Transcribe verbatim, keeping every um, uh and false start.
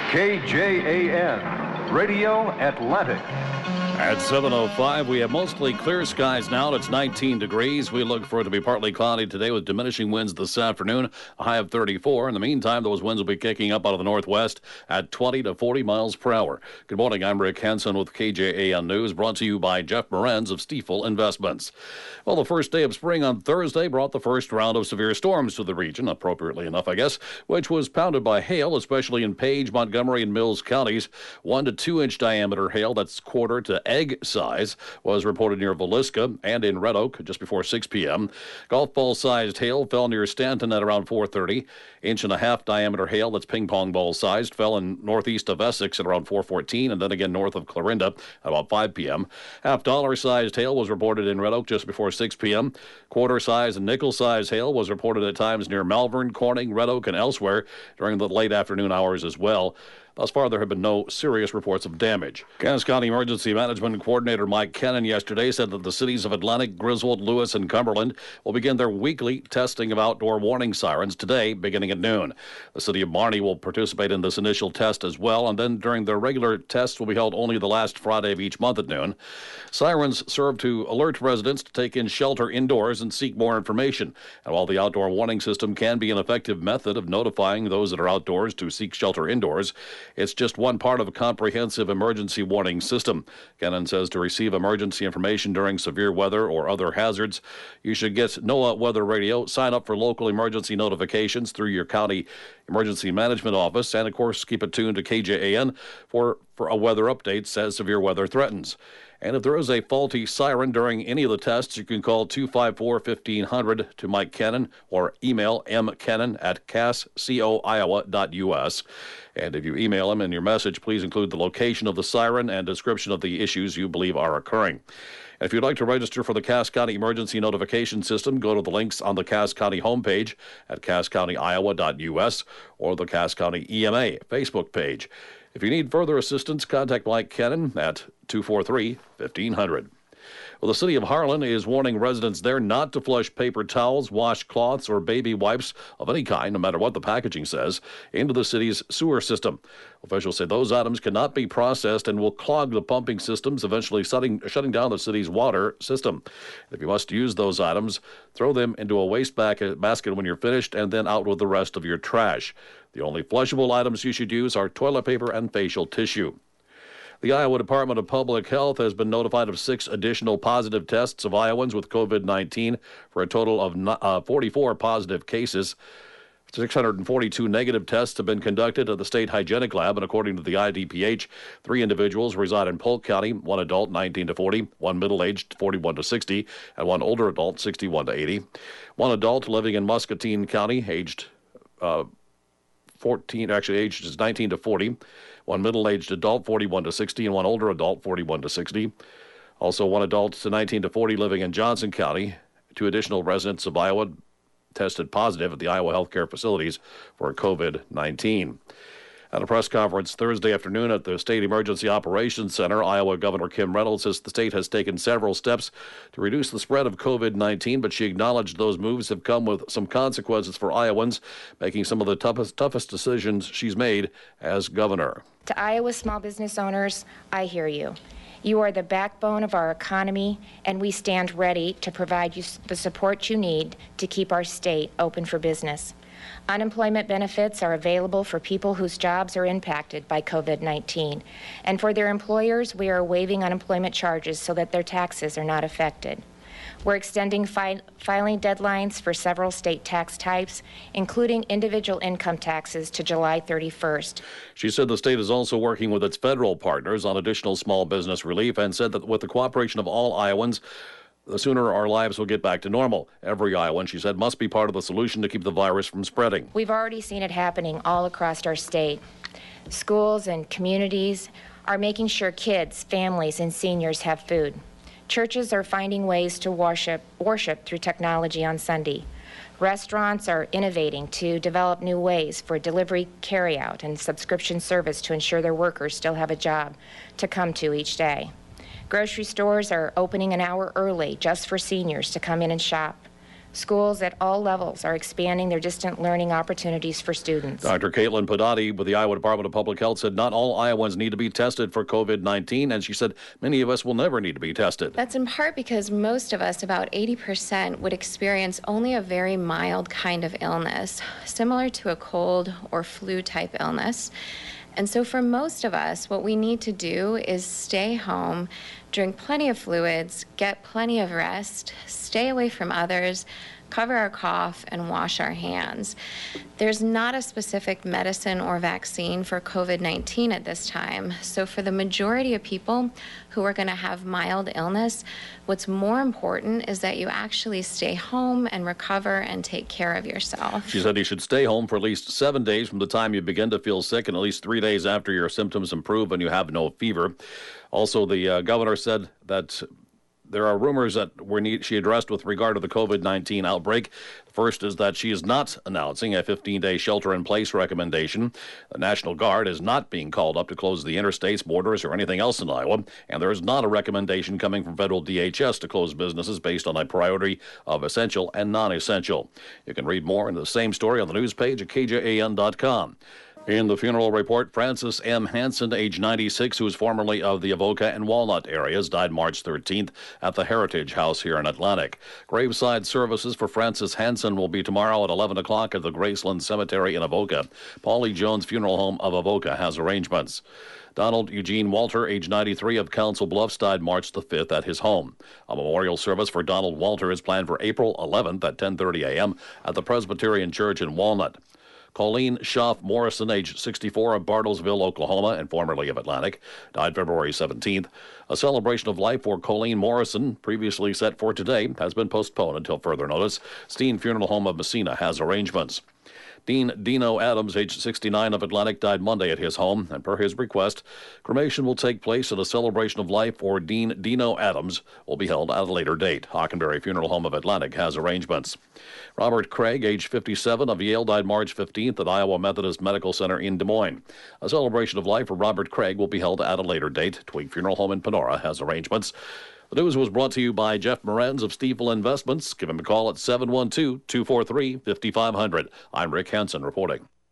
K J A N, Radio Atlantic. At seven oh five, we have mostly clear skies now. It's nineteen degrees. We look for it to be partly cloudy today with diminishing winds this afternoon, a high of thirty-four. In the meantime, those winds will be kicking up out of the northwest at twenty to forty miles per hour. Good morning. I'm Rick Henson with K J A N News, brought to you by Jeff Morenz of Stiefel Investments. Well, the first day of spring on Thursday brought the first round of severe storms to the region, appropriately enough, I guess, which was pounded by hail, especially in Page, Montgomery, and Mills counties. One to two inch diameter hail, that's quarter to egg size, was reported near Villisca and in Red Oak just before six p.m. Golf ball sized hail fell near Stanton at around four thirty. Inch and a half diameter hail, that's ping pong ball sized, fell in northeast of Essex at around four fourteen, and then again north of Clarinda at about five p.m. Half dollar sized hail was reported in Red Oak just before six p.m. Quarter size and nickel size hail was reported at times near Malvern, Corning, Red Oak, and elsewhere during the late afternoon hours as well. Thus far, there have been no serious reports of damage. Cass County Emergency Management Coordinator Mike Kennan yesterday said that the cities of Atlantic, Griswold, Lewis, and Cumberland will begin their weekly testing of outdoor warning sirens today, beginning at noon. The city of Marnie will participate in this initial test as well, and then during their regular tests will be held only the last Friday of each month at noon. Sirens serve to alert residents to take in shelter indoors and seek more information. And while the outdoor warning system can be an effective method of notifying those that are outdoors to seek shelter indoors, it's just one part of a comprehensive emergency warning system. Kennan says to receive emergency information during severe weather or other hazards, you should get NOAA Weather Radio, sign up for local emergency notifications through your county emergency management office, and of course keep it tuned to K J A N for, for a weather update as severe weather threatens. And if there is a faulty siren during any of the tests, you can call two five four, fifteen hundred to Mike Kennan or email mkennan at cass co iowa dot u s. And if you email him in your message, please include the location of the siren and description of the issues you believe are occurring. If you'd like to register for the Cass County Emergency Notification System, go to the links on the Cass County homepage at cass county iowa dot u s or the Cass County E M A Facebook page. If you need further assistance, contact Mike Kennan at two four three, fifteen hundred. Well, the city of Harlan is warning residents there not to flush paper towels, washcloths, or baby wipes of any kind, no matter what the packaging says, into the city's sewer system. Officials say those items cannot be processed and will clog the pumping systems, eventually shutting, shutting down the city's water system. If you must use those items, throw them into a waste basket when you're finished and then out with the rest of your trash. The only flushable items you should use are toilet paper and facial tissue. The Iowa Department of Public Health has been notified of six additional positive tests of Iowans with COVID nineteen for a total of uh, forty-four positive cases. six hundred forty-two negative tests have been conducted at the state hygienic lab, and according to the I D P H, three individuals reside in Polk County, one adult nineteen to forty, one middle-aged forty-one to sixty, and one older adult sixty-one to eighty. One adult living in Muscatine County, aged uh, fourteen, actually aged is nineteen to forty. One middle-aged adult, forty-one to sixty, and one older adult, forty-one to sixty. Also, one adult to nineteen to forty living in Johnson County. Two additional residents of Iowa tested positive at the Iowa healthcare facilities for COVID nineteen. At a press conference Thursday afternoon at the State Emergency Operations Center, Iowa Governor Kim Reynolds says the state has taken several steps to reduce the spread of COVID nineteen, but she acknowledged those moves have come with some consequences for Iowans, making some of the toughest, toughest decisions she's made as governor. To Iowa small business owners, I hear you. You are the backbone of our economy, and we stand ready to provide you the support you need to keep our state open for business. Unemployment benefits are available for people whose jobs are impacted by COVID nineteen. And for their employers, we are waiving unemployment charges so that their taxes are not affected. We're extending fi- filing deadlines for several state tax types, including individual income taxes, to July thirty-first. She said the state is also working with its federal partners on additional small business relief and said that with the cooperation of all Iowans, the sooner our lives will get back to normal. Every Iowan, she said, must be part of the solution to keep the virus from spreading. We've already seen it happening all across our state. Schools and communities are making sure kids, families, and seniors have food. Churches are finding ways to worship, worship through technology on Sunday. Restaurants are innovating to develop new ways for delivery, carryout, and subscription service to ensure their workers still have a job to come to each day. Grocery stores are opening an hour early just for seniors to come in and shop. Schools at all levels are expanding their distant learning opportunities for students. Doctor Caitlin Padati with the Iowa Department of Public Health said not all Iowans need to be tested for COVID nineteen, and she said many of us will never need to be tested. That's in part because most of us, about eighty percent, would experience only a very mild kind of illness, similar to a cold or flu type illness. And so for most of us, what we need to do is stay home, drink plenty of fluids, get plenty of rest, stay away from others, cover our cough, and wash our hands. There's not a specific medicine or vaccine for COVID nineteen at this time. So for the majority of people who are going to have mild illness, what's more important is that you actually stay home and recover and take care of yourself. She said you should stay home for at least seven days from the time you begin to feel sick and at least three days after your symptoms improve and you have no fever. Also, the uh, governor said that there are rumors that were need, she addressed with regard to the COVID nineteen outbreak. The first is that she is not announcing a fifteen-day shelter-in-place recommendation. The National Guard is not being called up to close the interstates, borders, or anything else in Iowa, and there is not a recommendation coming from federal D H S to close businesses based on a priority of essential and non-essential. You can read more in the same story on the news page at K J A N dot com. In the funeral report, Francis M. Hansen, age ninety-six, who was formerly of the Avoca and Walnut areas, died March thirteenth at the Heritage House here in Atlantic. Graveside services for Francis Hansen will be tomorrow at eleven o'clock at the Graceland Cemetery in Avoca. Paulie Jones Funeral Home of Avoca has arrangements. Donald Eugene Walter, age ninety-three, of Council Bluffs, died March the fifth at his home. A memorial service for Donald Walter is planned for April eleventh at ten thirty a.m. at the Presbyterian Church in Walnut. Colleen Schaff Morrison, age sixty-four, of Bartlesville, Oklahoma, and formerly of Atlantic, died February seventeenth. A celebration of life for Colleen Morrison, previously set for today, has been postponed until further notice. Steen Funeral Home of Messina has arrangements. Dean Dino Adams, age sixty-nine, of Atlantic, died Monday at his home, and per his request, cremation will take place and a celebration of life for Dean Dino Adams will be held at a later date. Hockenberry Funeral Home of Atlantic has arrangements. Robert Craig, age fifty-seven, of Yale, died March fifteenth at Iowa Methodist Medical Center in Des Moines. A celebration of life for Robert Craig will be held at a later date. Twig Funeral Home in Panora has arrangements. The news was brought to you by Jeff Morenz of Stiefel Investments. Give him a call at seven one two, two four three, five five zero zero. I'm Rick Hansen reporting.